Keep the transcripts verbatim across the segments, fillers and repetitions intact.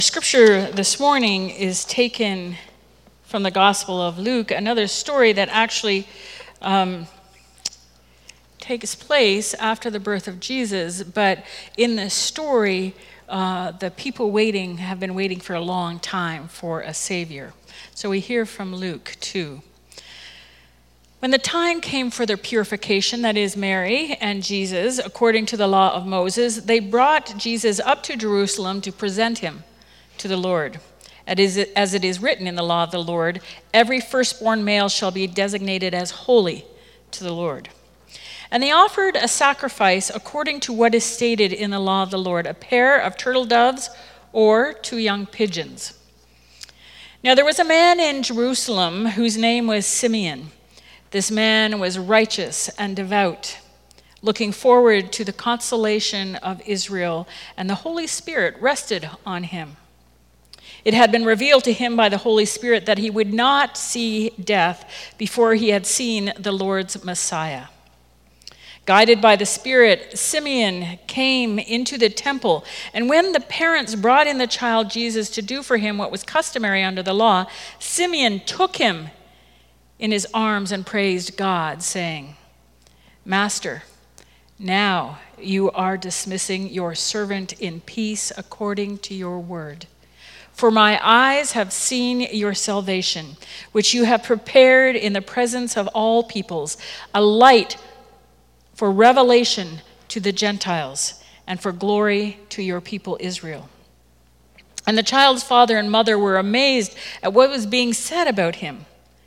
Scripture this morning is taken from the Gospel of Luke, another story that actually um, takes place after the birth of Jesus, but in this story, uh, the people waiting have been waiting for a long time for a Savior. So we hear from Luke two. When the time came for their purification, that is Mary and Jesus, according to the law of Moses, they brought Jesus up to Jerusalem to present him to the Lord. As it is written in the law of the Lord, every firstborn male shall be designated as holy to the Lord. And they offered a sacrifice according to what is stated in the law of the Lord, a pair of turtle doves or two young pigeons. Now there was a man in Jerusalem whose name was Simeon. This man was righteous and devout, looking forward to the consolation of Israel, and the Holy Spirit rested on him. It had been revealed to him by the Holy Spirit that he would not see death before he had seen the Lord's Messiah. Guided by the Spirit, Simeon came into the temple, and when the parents brought in the child Jesus to do for him what was customary under the law, Simeon took him in his arms and praised God, saying, "Master, now you are dismissing your servant in peace according to your word. For my eyes have seen your salvation, which you have prepared in the presence of all peoples, a light for revelation to the Gentiles and for glory to your people Israel." And the child's father and mother were amazed at what was being said about him.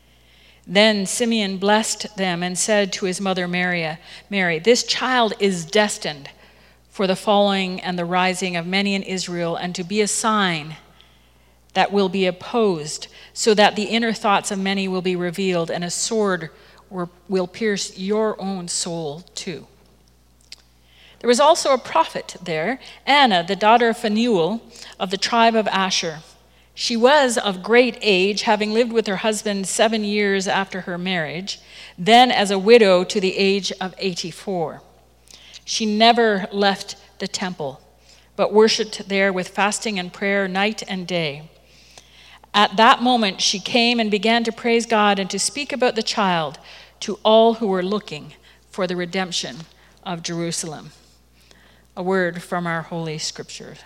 Then Simeon blessed them and said to his mother Mary, Mary, "This child is destined for the falling and the rising of many in Israel, and to be a sign that will be opposed, so that the inner thoughts of many will be revealed, and a sword will pierce your own soul too." There was also a prophet there, Anna, the daughter of Phanuel of the tribe of Asher. She was of great age, having lived with her husband seven years after her marriage, then as a widow to the age of eighty-four. She never left the temple, but worshipped there with fasting and prayer night and day. At that moment, she came and began to praise God and to speak about the child to all who were looking for the redemption of Jerusalem. A word from our Holy Scriptures.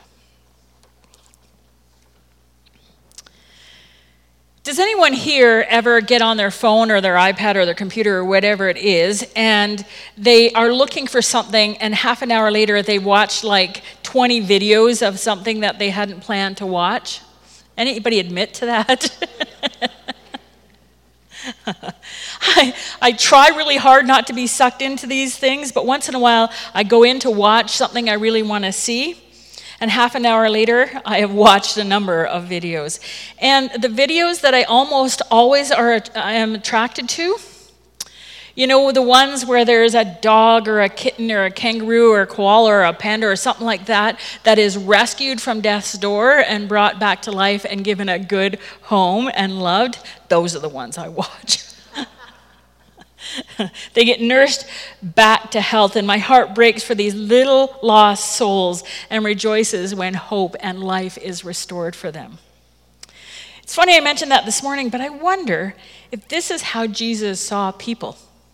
Does anyone here ever get on their phone or their iPad or their computer or whatever it is, and they are looking for something, and half an hour later they watch like twenty videos of something that they hadn't planned to watch? Anybody admit to that? I, I try really hard not to be sucked into these things, but once in a while I go in to watch something I really want to see, and half an hour later I have watched a number of videos. And the videos that I almost always are I am attracted to, you know, the ones where there's a dog or a kitten or a kangaroo or a koala or a panda or something like that that is rescued from death's door and brought back to life and given a good home and loved. Those are the ones I watch. They get nursed back to health, and my heart breaks for these little lost souls and rejoices when hope and life is restored for them. It's funny I mentioned that this morning, but I wonder if this is how Jesus saw people.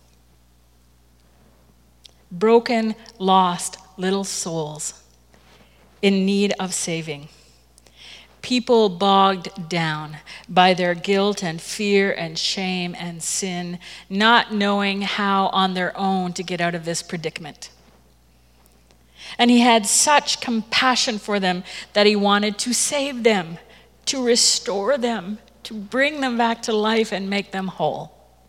Broken, lost little souls in need of saving. People bogged down by their guilt and fear and shame and sin, not knowing how on their own to get out of this predicament. And he had such compassion for them that he wanted to save them, to restore them, to bring them back to life and make them whole.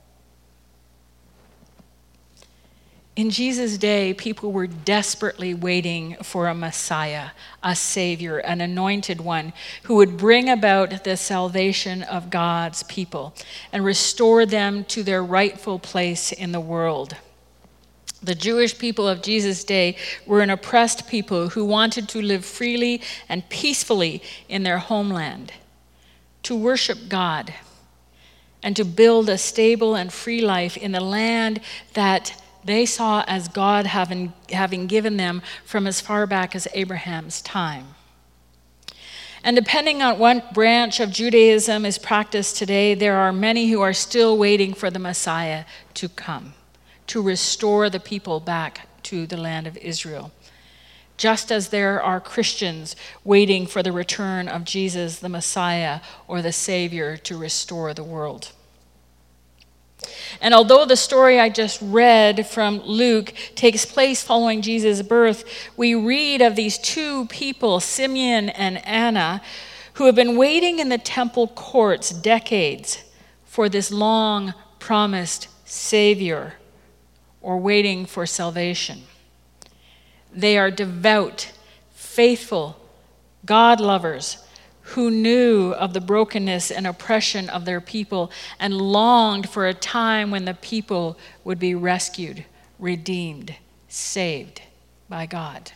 In Jesus' day, people were desperately waiting for a Messiah, a Savior, an anointed one who would bring about the salvation of God's people and restore them to their rightful place in the world. The Jewish people of Jesus' day were an oppressed people who wanted to live freely and peacefully in their homeland, to worship God, and to build a stable and free life in the land that they saw as God having, having given them from as far back as Abraham's time. And depending on what branch of Judaism is practiced today, there are many who are still waiting for the Messiah to come, to restore the people back to the land of Israel. Just as there are Christians waiting for the return of Jesus, the Messiah, or the Savior to restore the world. And although the story I just read from Luke takes place following Jesus' birth, we read of these two people, Simeon and Anna, who have been waiting in the temple courts decades for this long promised Savior, or waiting for salvation. They are devout, faithful, God lovers who knew of the brokenness and oppression of their people and longed for a time when the people would be rescued, redeemed, saved by God.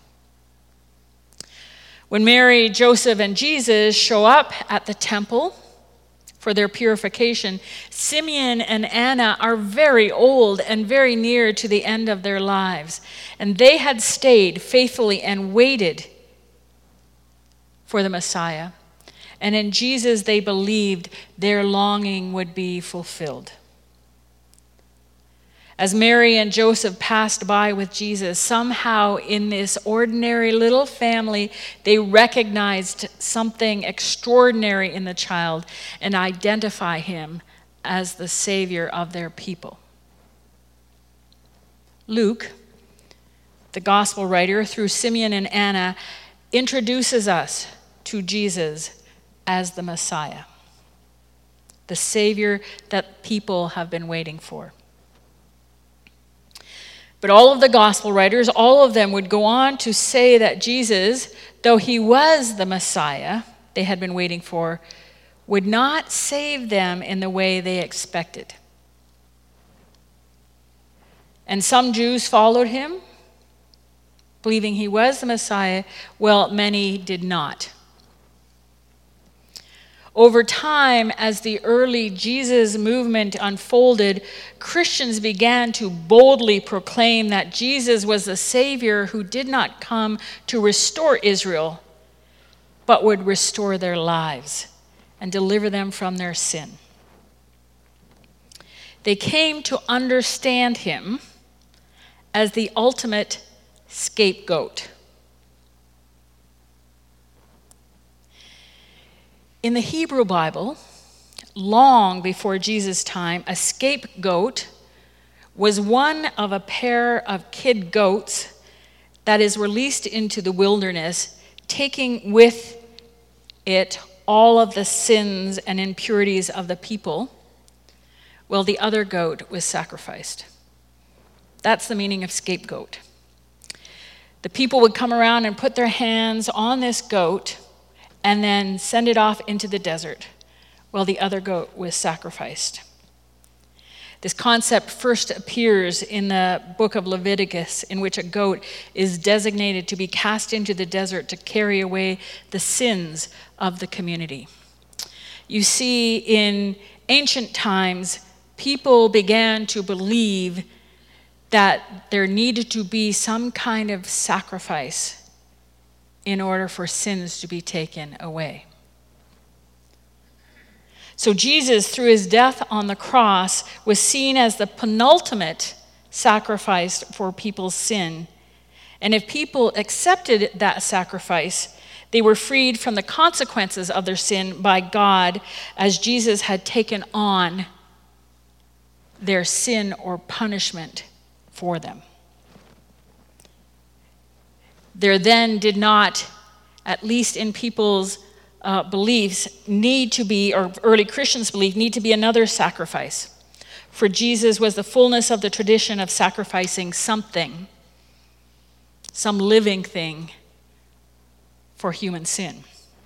When Mary, Joseph, and Jesus show up at the temple for their purification, Simeon and Anna are very old and very near to the end of their lives, and they had stayed faithfully and waited for the Messiah. And in Jesus, they believed their longing would be fulfilled. As Mary and Joseph passed by with Jesus, somehow in this ordinary little family, they recognized something extraordinary in the child and identify him as the Savior of their people. Luke, the gospel writer, through Simeon and Anna, introduces us to Jesus as the Messiah, the Savior that people have been waiting for. But all of the gospel writers, all of them would go on to say that Jesus, though he was the Messiah they had been waiting for, would not save them in the way they expected. And some Jews followed him, believing he was the Messiah, while many did not. Over time, as the early Jesus movement unfolded, Christians began to boldly proclaim that Jesus was the Savior who did not come to restore Israel, but would restore their lives and deliver them from their sin. They came to understand him as the ultimate scapegoat. In the Hebrew Bible, long before Jesus' time, a scapegoat was one of a pair of kid goats that is released into the wilderness, taking with it all of the sins and impurities of the people, while the other goat was sacrificed. That's the meaning of scapegoat. The people would come around and put their hands on this goat and then send it off into the desert while the other goat was sacrificed. This concept first appears in the book of Leviticus, in which a goat is designated to be cast into the desert to carry away the sins of the community. You see, in ancient times, people began to believe that there needed to be some kind of sacrifice in order for sins to be taken away. So Jesus, through his death on the cross, was seen as the penultimate sacrifice for people's sin. And if people accepted that sacrifice, they were freed from the consequences of their sin by God, as Jesus had taken on their sin or punishment for them. There then did not, at least in people's uh, beliefs, need to be, or early Christians believe, need to be another sacrifice. For Jesus was the fullness of the tradition of sacrificing something, some living thing, for human sin.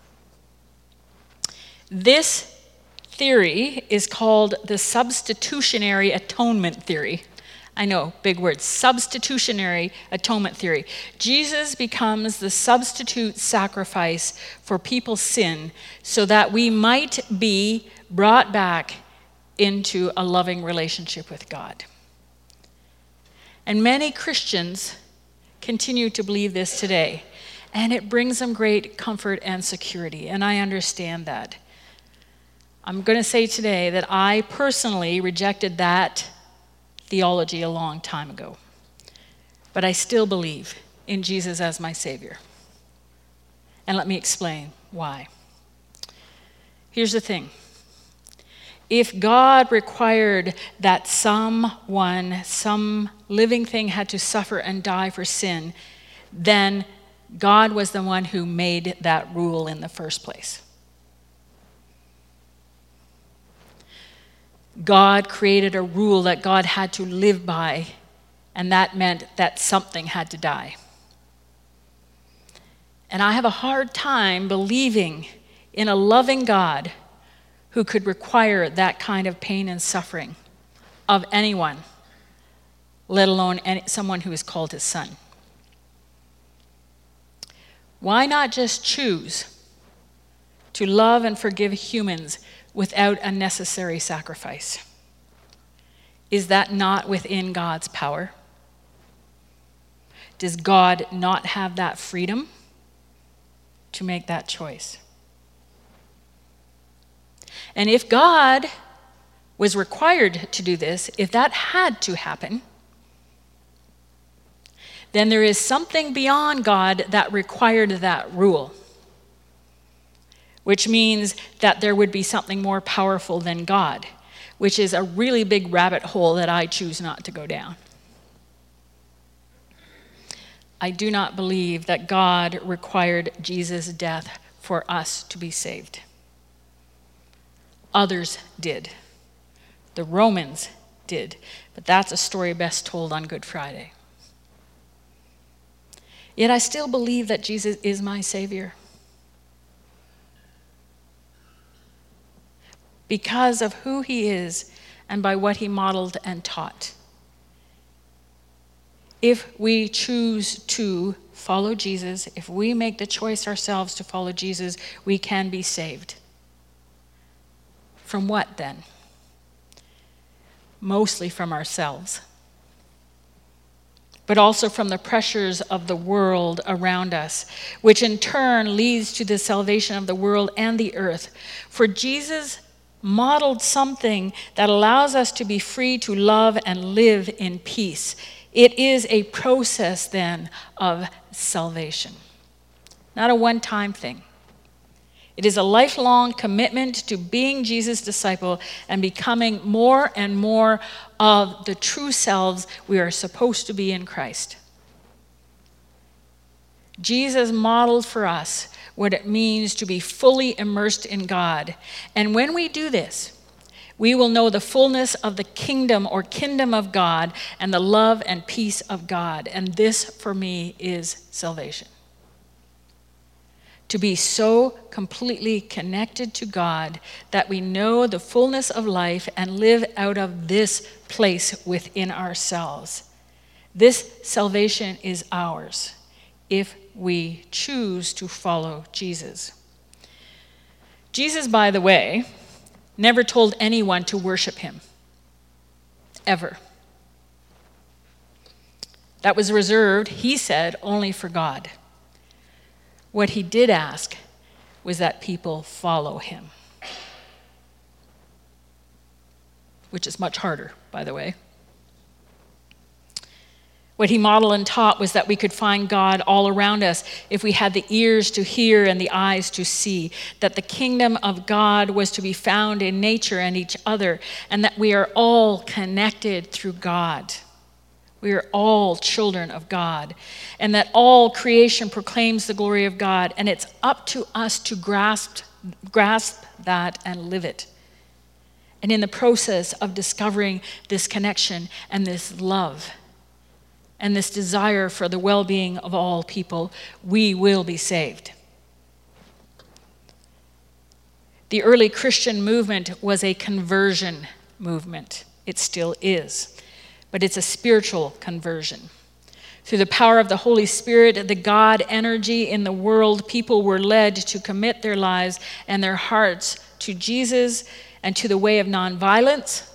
This theory is called the substitutionary atonement theory. I know, big word, substitutionary atonement theory. Jesus becomes the substitute sacrifice for people's sin so that we might be brought back into a loving relationship with God. And many Christians continue to believe this today. and it brings them great comfort and security, and I understand that. I'm going to say today that I personally rejected that theology a long time ago, but I still believe in Jesus as my Savior. And let me explain why. Here's the thing. If God required that someone, some living thing had to suffer and die for sin, then God was the one who made that rule in the first place. God created a rule that God had to live by, and that meant that something had to die. And I have a hard time believing in a loving God who could require that kind of pain and suffering of anyone, let alone any, someone who is called his son. Why not just choose to love and forgive humans without a necessary sacrifice? Is that not within God's power? Does God not have that freedom to make that choice? And if God was required to do this, if that had to happen, then there is something beyond God that required that rule, which means that there would be something more powerful than God, which is a really big rabbit hole that I choose not to go down. I do not believe that God required Jesus' death for us to be saved. Others did. The Romans did. But that's a story best told on Good Friday. Yet I still believe that Jesus is my Savior. Because of who he is and by what he modeled and taught. If we choose to follow Jesus, if we make the choice ourselves to follow Jesus, we can be saved. From what then? Mostly from ourselves, but also from the pressures of the world around us, which in turn leads to the salvation of the world and the earth. For Jesus modeled something that allows us to be free to love and live in peace. It is a process then of salvation, not a one-time thing. It is a lifelong commitment to being Jesus' disciple and becoming more and more of the true selves we are supposed to be in Christ. Jesus modeled for us what it means to be fully immersed in God. And when we do this, we will know the fullness of the kingdom or kingdom of God and the love and peace of God. And this, for me, is salvation. To be so completely connected to God that we know the fullness of life and live out of this place within ourselves. This salvation is ours if we choose to follow Jesus. Jesus, by the way, never told anyone to worship him, ever. That was reserved, he said, only for God. What he did ask was that people follow him, which is much harder, by the way. What he modeled and taught was that we could find God all around us if we had the ears to hear and the eyes to see, that the kingdom of God was to be found in nature and each other, and that we are all connected through God. We are all children of God, and that all creation proclaims the glory of God, and it's up to us to grasp, grasp that and live it. And in the process of discovering this connection and this love, and this desire for the well-being of all people, we will be saved. The early Christian movement was a conversion movement. It still is, but it's a spiritual conversion. Through the power of the Holy Spirit, the God energy in the world, people were led to commit their lives and their hearts to Jesus and to the way of nonviolence,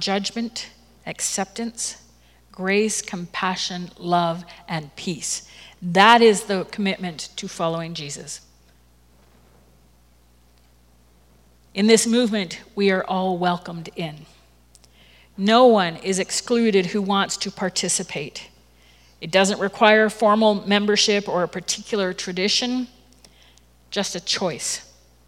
non-judgment, acceptance, grace, compassion, love, and peace. That is the commitment to following Jesus. In this movement, we are all welcomed in. No one is excluded who wants to participate. It doesn't require formal membership or a particular tradition, just a choice.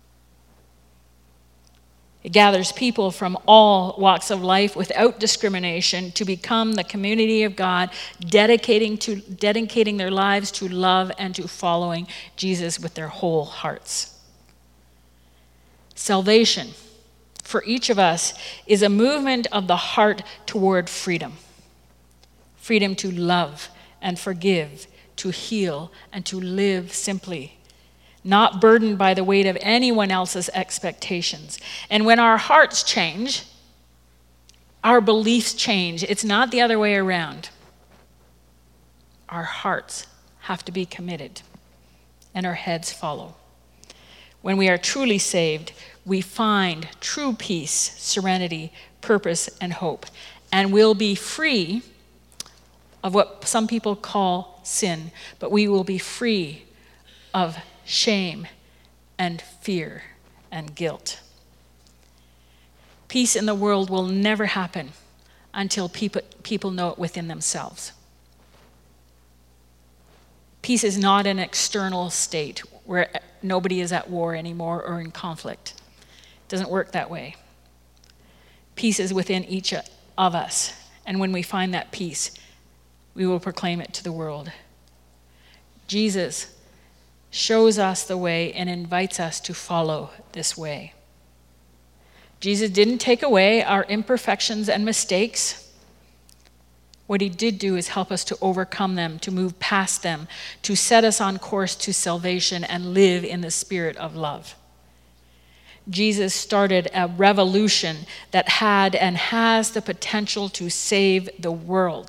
It gathers people from all walks of life without discrimination to become the community of God, dedicating to dedicating their lives to love and to following Jesus with their whole hearts. Salvation, for each of us, is a movement of the heart toward freedom. Freedom to love and forgive, to heal, and to live simply, not burdened by the weight of anyone else's expectations. And when our hearts change, our beliefs change. It's not the other way around. Our hearts have to be committed, and our heads follow. When we are truly saved, we find true peace, serenity, purpose, and hope, and will be free of what some people call sin, but we will be free of shame and fear and guilt. Peace in the world will never happen until people, people know it within themselves. Peace is not an external state where nobody is at war anymore or in conflict. It doesn't work that way. Peace is within each of us, and when we find that peace, we will proclaim it to the world. Jesus shows us the way and invites us to follow this way. Jesus didn't take away our imperfections and mistakes. What he did do is help us to overcome them, to move past them, to set us on course to salvation and live in the spirit of love. Jesus started a revolution that had and has the potential to save the world,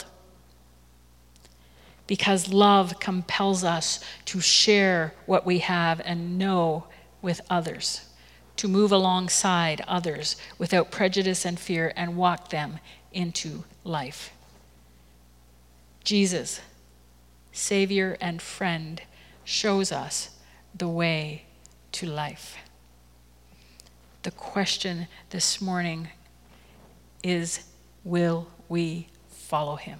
because love compels us to share what we have and know with others, to move alongside others without prejudice and fear and walk them into life. Jesus, Savior and friend, shows us the way to life. The question this morning is, will we follow him?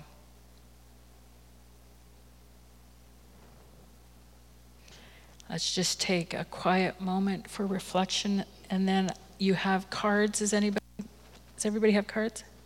Let's just take a quiet moment for reflection, and then you have cards. Does anybody, does everybody have cards?